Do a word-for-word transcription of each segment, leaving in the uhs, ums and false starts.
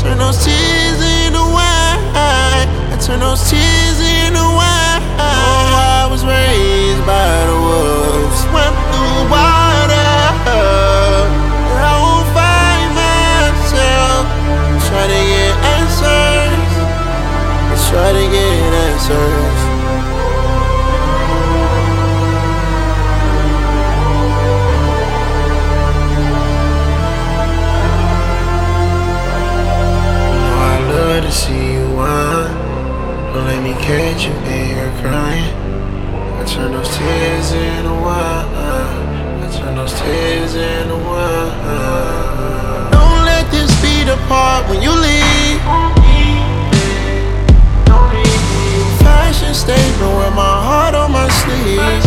turn those tears into wine. I turn those tears into wine. Oh, I was raised by the wolves, swam through water. I won't find myself. Try to get answers. Let's try to get answers. To see you whine, don't let me catch you in your crying. I turn those tears into wine. I turn those tears into wine. Don't let this be the part when you leave. Fashion statement with my heart on my sleeve.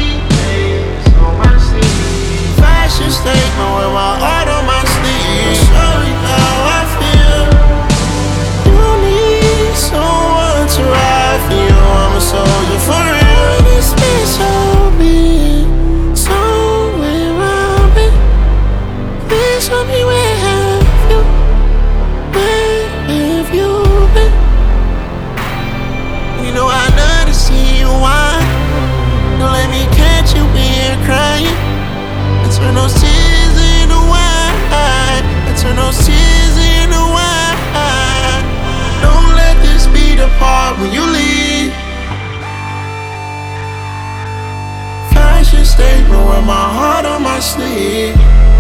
Fashion statement with my heart on my sleeve. Show you how I feel. Someone to ride for you, I'm a soldier for real. This bitch so big, somewhere around me. Please show me where have you, where have you been? You know I love to see you whine. Don't let me catch you when you're crying. I turn those tears into wine. I turn those tears into wine. Don't let this be the part when you leave. Fashion statement with my heart on my sleeve.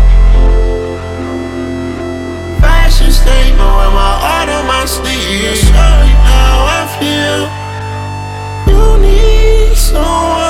Fashion statement with my heart on my sleeve. Show you how I feel. You need someone